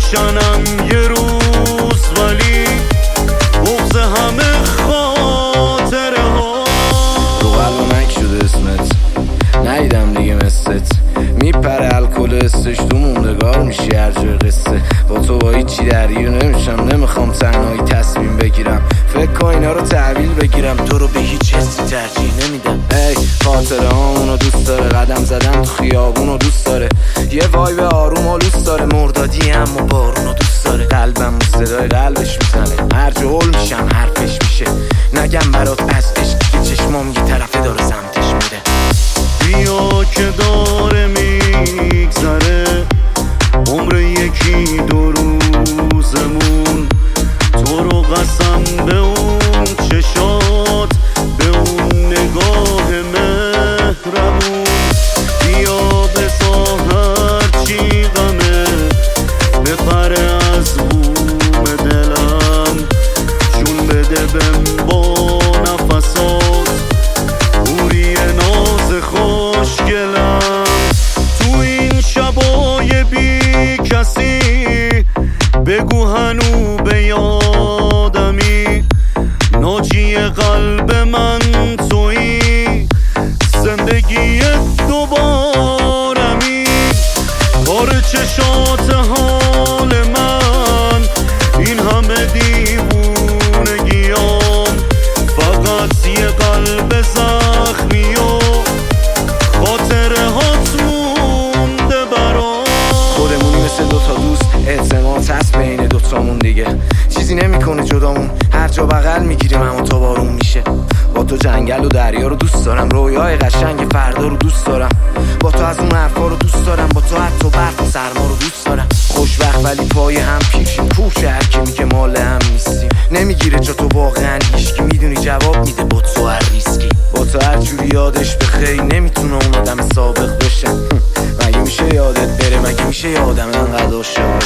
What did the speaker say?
روشنم یه روز، ولی بغض همه خاطره ها. رو قلب مک شده اسمت، نیدم دیگه مثلت. میپره الکل استش تو موندگار میشی هر جای قصه. با تو با هیچی درگیر نمیشم، نمیخوام تنهایی تصمیم بگیرم. فکر کن اینا رو تحویل بگیرم، تو رو به هیچ حسی ترجیح نمیدم. ای خاطره هامونو دوست داره، قدم زدن تو خیابونو دوست داره. یه وایب آروم و دوست داره، مردادی اما بارونو دوست داره. قلبم صدای قلبش میزنه، هر جا هول میشم حرفش میشه. نگم برات از عشق که چشمام یه طرفه داره سمتش میره. بیا که داره میگذره عمر یکی دو روزمون، تو رو قسم به اون چشات، به اون نگاه مهربون. بیا بسا هرچی غمه بپره از بوم دلم، جون بده بهم با نفسات بوری ناز خوشگلم. تو این شبای بی کسی بگو هنو به یادمی، ناجی قلب من تویی، زندگی دوبارمی. کار چشات حال من این همه دیوونگیام، فقط یه قلب زخمی و خاطره هات مونده برام. خودمونی مثل دوتا دوست، اعتماد هست بین دوتامون دیگه. چیزی نمیکنه جدامون، هر جا بغل میگیریم اما تا بارون میشه. با تو جنگل و دریا رو دوست دارم، رویای قشنگ فردا رو دوست دارم. با تو از اون حرفا رو دوست دارم، با تو حتی برف و سرما رو دوست دارم. خوشبخت ولی پای هم پیشیم، کوش هر کی میگه مال هم نیستیم. نمیگیره چا تو واقعا هیچکی، میدونی جواب میده با تو هر ریسکی. با تو هر جوری یادش بخیر، نمیتونه اون آدم سابق بشه. مگه میشه یادت بره، مگه میشه یه آدم انقدر عاشق